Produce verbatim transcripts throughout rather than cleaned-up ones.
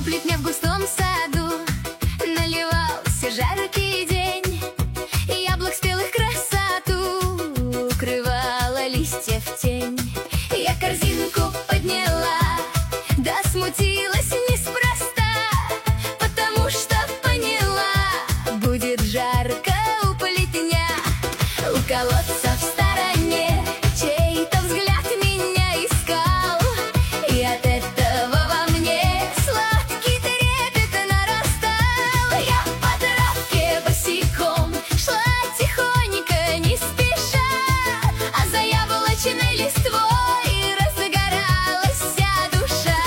плетня в густом саду наливался жаркий день, яблок спелых красоту укрывала листьев тень. Я корзинку подняла, да смутилась неспроста, потому что поняла, будет жарко у плетня. У колодца в стороне чей-то взгляд меня искал, и от этого во мне сладкий трепет нарастал. Я по травке босиком шла тихонько, не спеша, а за яблочной листвой разгоралась вся душа.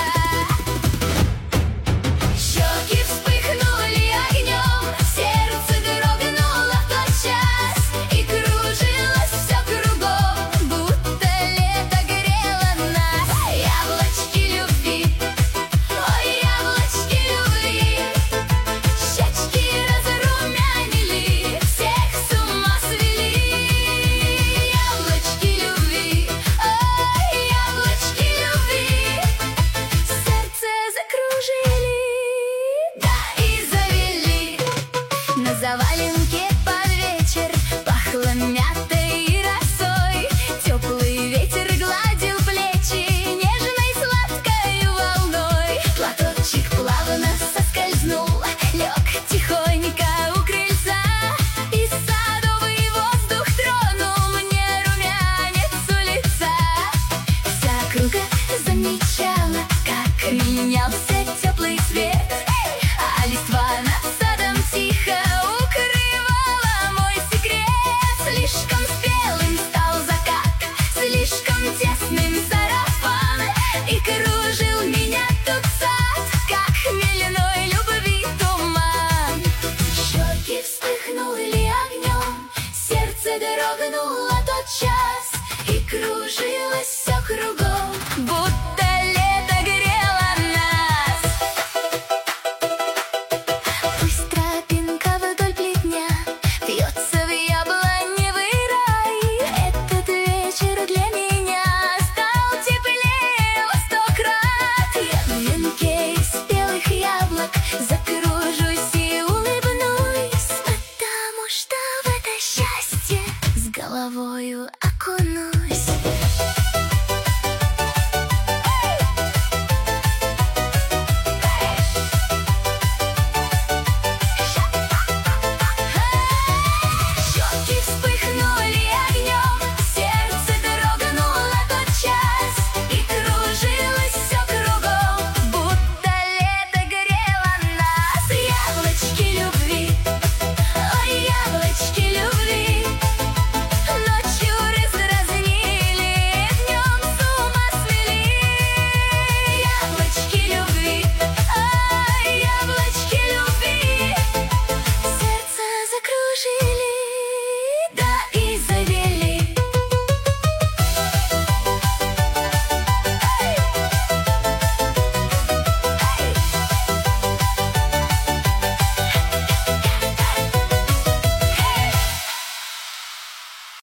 Щеки вспыхнули огнем, сердце дрогнуло в тот час, и кружилось все кругом, будто лето грело нас. Яблочки любви, ой, яблочки любви, щечки разрумянили, всех с ума свели. Яблочки любви, ой, яблочки любви, сердце закружили, да и завели. На заваленке под вечер пахло мятой и росой, теплый ветер гладил плечи нежной сладкой волной. Платочек плавно соскользнул, лег тихонько у крыльца, и садовый воздух тронул мне румянец у лица. Вся округа замечала, как менялся